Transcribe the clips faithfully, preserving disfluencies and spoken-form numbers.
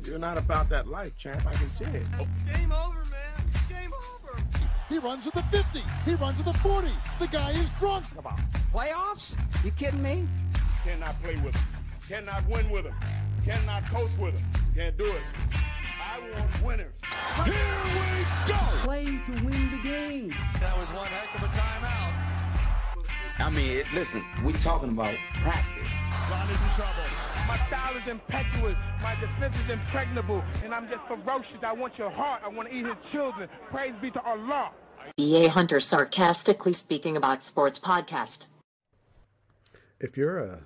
You're not about that life, champ. I can see it. Game over, man. Game over. He runs at the fifty. He runs at the forty. The guy is drunk. Come on. Playoffs? You kidding me? Cannot play with him. Cannot win with him. Cannot coach with him. Can't do it. I want winners. Here we go. Play to win the game. That was one heck of a timeout. I mean, it, listen, we talking about practice. Ron is in trouble. My style is impetuous, my defense is impregnable, and I'm just ferocious. I want your heart, I want to eat his children. Praise be to Allah. B A Hunter sarcastically speaking about sports podcast. If you're a,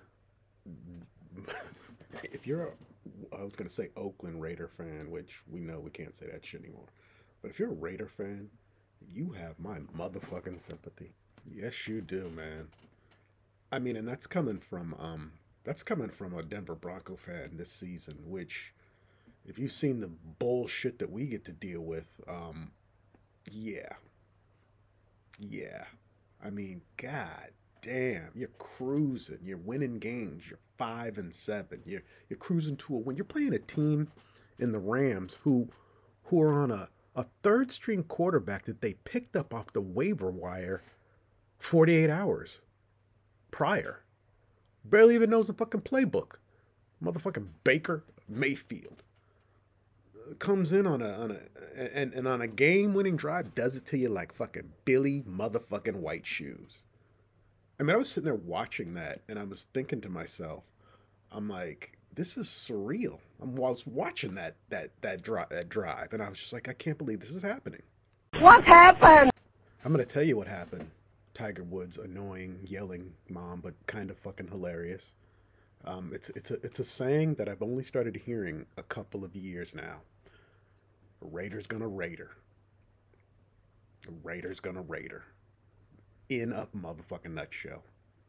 if you're a, I was going to say Oakland Raider fan, which we know we can't say that shit anymore. But if you're a Raider fan, you have my motherfucking sympathy. Yes, you do, man. I mean, and that's coming from, um, that's coming from a Denver Bronco fan this season, which, if you've seen the bullshit that we get to deal with, um, yeah. Yeah. I mean, god damn, you're cruising, you're winning games, you're five and seven, you're you're cruising to a win. You're playing a team in the Rams who who are on a, a third string quarterback that they picked up off the waiver wire forty-eight hours prior. Barely even knows the fucking playbook. Motherfucking Baker Mayfield comes in on a on a and, and on a game winning drive, does it to you like fucking Billy motherfucking White Shoes. I mean, I was sitting there watching that and I was thinking to myself, I'm like, this is surreal. I'm, I was watching that that that, dri- that drive and I was just like, I can't believe this is happening. What happened? I'm gonna tell you what happened. Tiger Woods, annoying, yelling mom, but kind of fucking hilarious. Um, it's it's a it's a saying that I've only started hearing a couple of years now. A Raider's gonna Raider. A Raider's gonna Raider. In a motherfucking nutshell.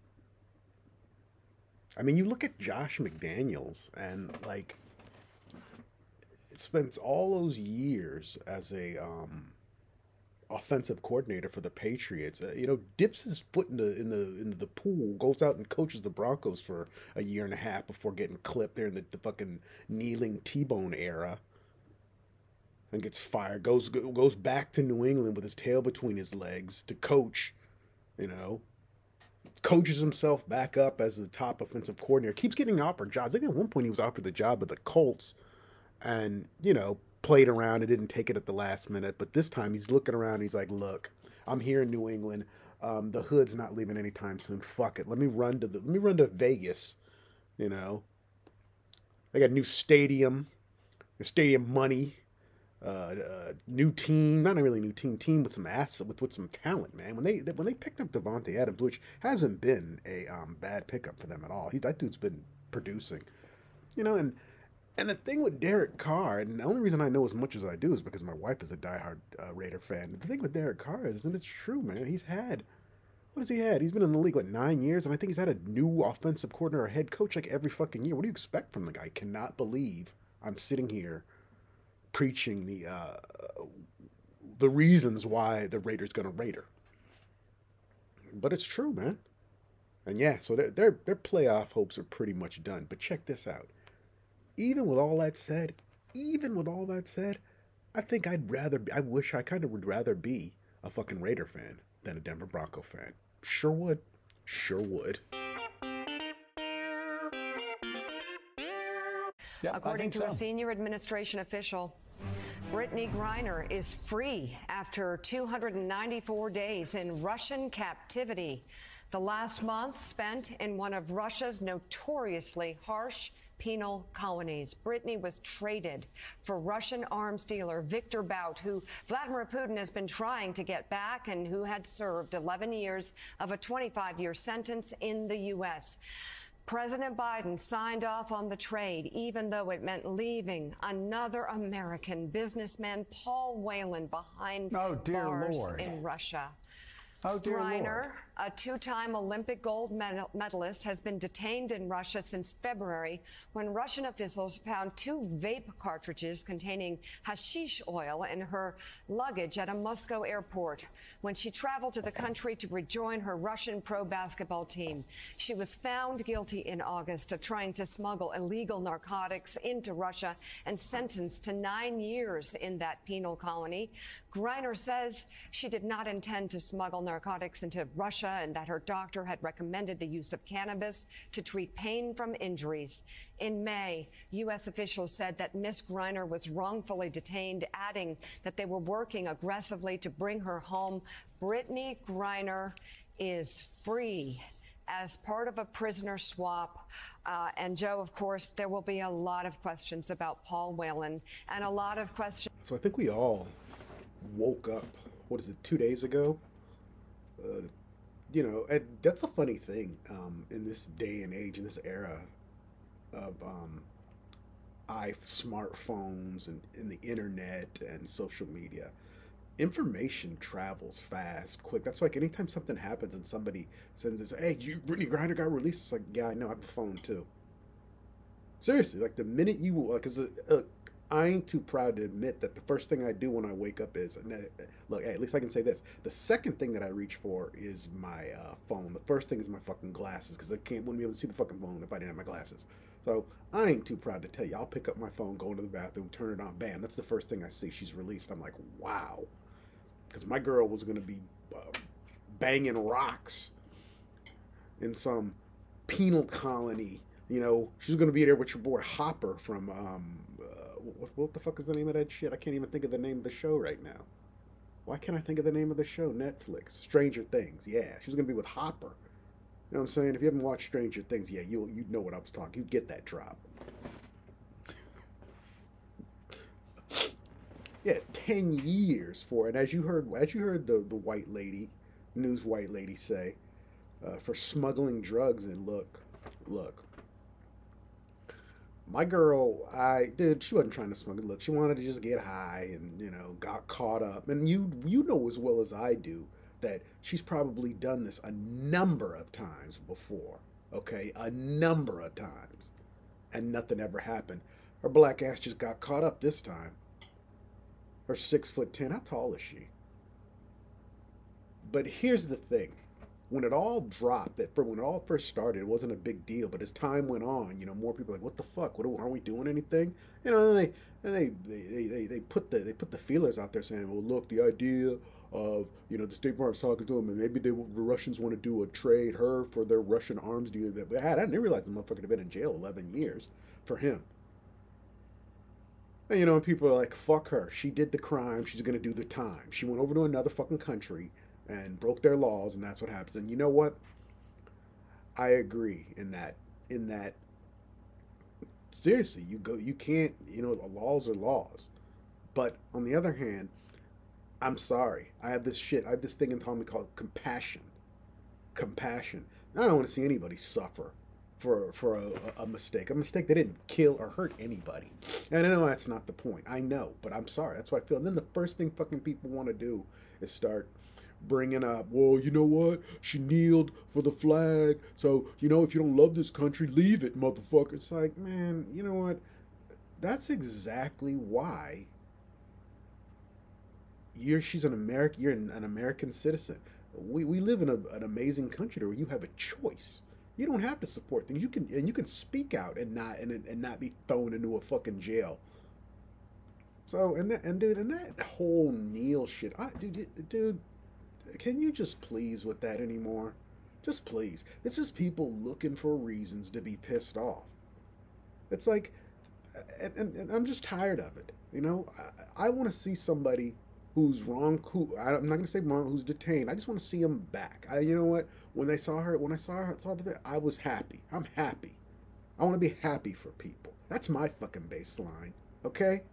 I mean, you look at Josh McDaniels and like, it spends all those years as a um. offensive coordinator for the Patriots. Uh, you know, dips his foot in the in the in the pool, goes out and coaches the Broncos for a year and a half before getting clipped there in the, the fucking kneeling T-bone era, and gets fired. Goes goes back to New England with his tail between his legs to coach. You know, coaches himself back up as the top offensive coordinator. Keeps getting offered jobs. I think at one point he was offered the job with the Colts, and you know, played around and didn't take it at the last minute. But this time he's looking around and he's like, look, I'm here in New England. Um, the hood's not leaving anytime soon. Fuck it. Let me run to the, let me run to Vegas. You know, they got a new stadium, stadium money, uh, uh, new team, not really new team, team with some ass, with, with some talent, man. When they, they when they picked up Davante Adams, which hasn't been a um, bad pickup for them at all. He, that dude's been producing, you know, and, And the thing with Derek Carr, and the only reason I know as much as I do is because my wife is a diehard uh, Raider fan. The thing with Derek Carr is, and it's true, man, he's had, what has he had? He's been in the league, what, nine years? And I think he's had a new offensive coordinator or head coach like every fucking year. What do you expect from the guy? I cannot believe I'm sitting here preaching the uh, the reasons why the Raiders going to Raider. But it's true, man. And yeah, so their, their, their playoff hopes are pretty much done. But check this out. Even with all that said, even with all that said, I think I'd rather, I wish I kind of would rather be a fucking Raider fan than a Denver Bronco fan. Sure would. Sure would. Yep, According to so. a senior administration official, Brittany Griner is free after two hundred ninety-four days in Russian captivity. The last month spent in one of Russia's notoriously harsh penal colonies. Brittany was traded for Russian arms dealer Viktor Bout, who Vladimir Putin has been trying to get back and who had served eleven years of a twenty-five year sentence in the U S President Biden signed off on the trade, even though it meant leaving another American businessman, Paul Whelan, behind oh, dear bars Lord. in Russia. Oh, dear Griner Lord. A two-time Olympic gold medal medalist has been detained in Russia since February when Russian officials found two vape cartridges containing hashish oil in her luggage at a Moscow airport when she traveled to the country to rejoin her Russian pro basketball team. She was found guilty in August of trying to smuggle illegal narcotics into Russia and sentenced to nine years in that penal colony. Griner says she did not intend to smuggle narcotics into Russia and that her doctor had recommended the use of cannabis to treat pain from injuries. In May, U S officials said that Miss Griner was wrongfully detained, adding that they were working aggressively to bring her home. Brittany Griner is free as part of a prisoner swap. Uh, and Joe, of course, there will be a lot of questions about Paul Whelan and a lot of questions. So I think we all woke up, what is it, two days ago? Uh, you know, and that's a funny thing um, in this day and age, in this era of um, i smartphones and, and the internet and social media. Information travels fast, quick. That's like anytime something happens and somebody sends this, hey, you Brittany Griner got released. It's like, yeah, I know, I have a phone too. Seriously, like the minute you, because uh, uh, I ain't too proud to admit that the first thing I do when I wake up is, look, hey, at least I can say this. The second thing that I reach for is my uh, phone. The first thing is my fucking glasses, because I can't, wouldn't be able to see the fucking phone if I didn't have my glasses. So I ain't too proud to tell you. I'll pick up my phone, go into the bathroom, turn it on, bam. That's the first thing I see. She's released. I'm like, wow. Because my girl was going to be uh, banging rocks in some penal colony. You know, she's going to be there with your boy Hopper from, um, uh, what, what the fuck is the name of that shit? I can't even think of the name of the show right now. Why can't I think of the name of the show? Netflix. Stranger Things. Yeah, she's going to be with Hopper. You know what I'm saying? If you haven't watched Stranger Things, yeah, you you know what I was talking. You get that drop. Yeah, ten years for, and as you heard, as you heard the the white lady, news white lady say, uh, for smuggling drugs. And look, look, my girl, I did. She wasn't trying to smuggle. Look, she wanted to just get high, and you know, got caught up. And you you know as well as I do that she's probably done this a number of times before. Okay, a number of times, and nothing ever happened. Her black ass just got caught up this time. Her six foot ten. How tall is she? But here's the thing: when it all dropped, that for when it all first started, it wasn't a big deal. But as time went on, you know, more people were like, "What the fuck? What aren't we doing anything?" You know, and they and they they they they put the they put the feelers out there saying, "Well, look, the idea of, you know, the State Department's talking to them, and maybe they, the Russians want to do a trade her for their Russian arms dealer that they had." I didn't realize the motherfucker had been in jail eleven years for him. And, you know, and people are like, fuck her. She did the crime. She's going to do the time. She went over to another fucking country and broke their laws, and that's what happens. And you know what? I agree in that, in that, seriously, you go, you can't, you know, the laws are laws. But on the other hand, I'm sorry. I have this shit, I have this thing in Tommy called compassion. Compassion. I don't want to see anybody suffer for for a, a mistake. A mistake that didn't kill or hurt anybody. And I know that's not the point. I know, but I'm sorry. That's what I feel. And then the first thing fucking people want to do is start bringing up, well, you know what? She kneeled for the flag. So, you know, if you don't love this country, leave it, motherfucker. It's like, man, you know what? That's exactly why you're, she's an American, you're an, an American citizen. We, we live in a, an amazing country where you have a choice. You don't have to support things. You can, and you can speak out and not, and, and not be thrown into a fucking jail. So, and that, and dude, and that whole kneel shit, I, dude, dude, can you just please with that anymore? Just please. It's just people looking for reasons to be pissed off. It's like, and, and, and I'm just tired of it. You know, I, I want to see somebody who's wrong, who, I'm not going to say wrong, who's detained. I just want to see him back. I, you know what? When they saw her, when I saw her, saw the, I was happy. I'm happy. I want to be happy for people. That's my fucking baseline. Okay?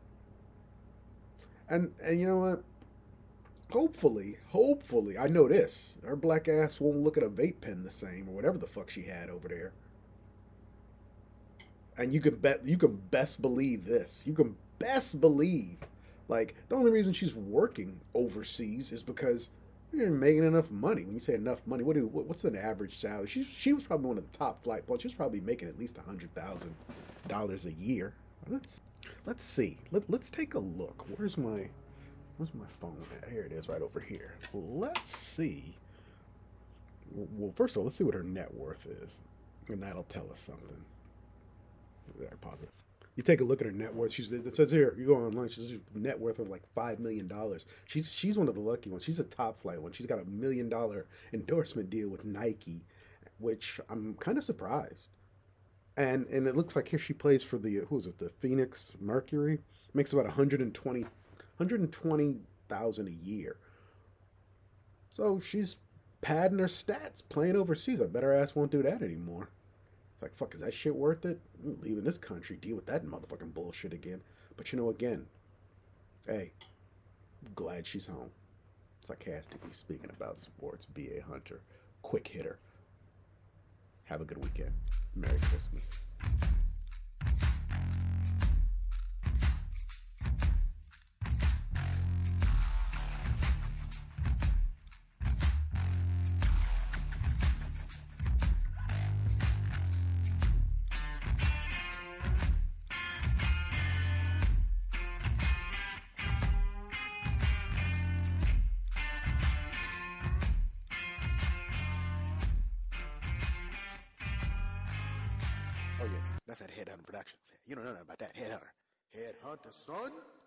And, and you know what? Hopefully, hopefully, I know this. Her black ass won't look at a vape pen the same, or whatever the fuck she had over there. And you can bet, you can best believe this. You can best believe, like, the only reason she's working overseas is because You're making enough money. When you say enough money, what do what, what's an average salary? She she was probably one of the top flight points. She was probably making at least a hundred thousand dollars a year. Let's let's see. Let, let's take a look. Where's my where's my phone at? Here it is, right over here. Let's see. Well, first of all, let's see what her net worth is, and that'll tell us something. There, pause it. You take a look at her net worth. She's it says here. You go online. She's a net worth of like five million dollars. She's she's one of the lucky ones. She's a top flight one. She's got a million dollar endorsement deal with Nike, which I'm kind of surprised. And and it looks like here she plays for the who is it? The Phoenix Mercury. Makes about one hundred twenty thousand a year. So she's padding her stats, playing overseas. I bet her ass won't do that anymore. It's like, fuck, is that shit worth it? I'm leaving this country, deal with that motherfucking bullshit again. But you know, again, hey, I'm glad she's home. Sarcastically speaking about sports, B A Hunter, quick hitter. Have a good weekend. Merry Christmas. Oh, yeah, that's that Headhunter Productions. You don't know nothing about that Headhunter. Headhunter, son.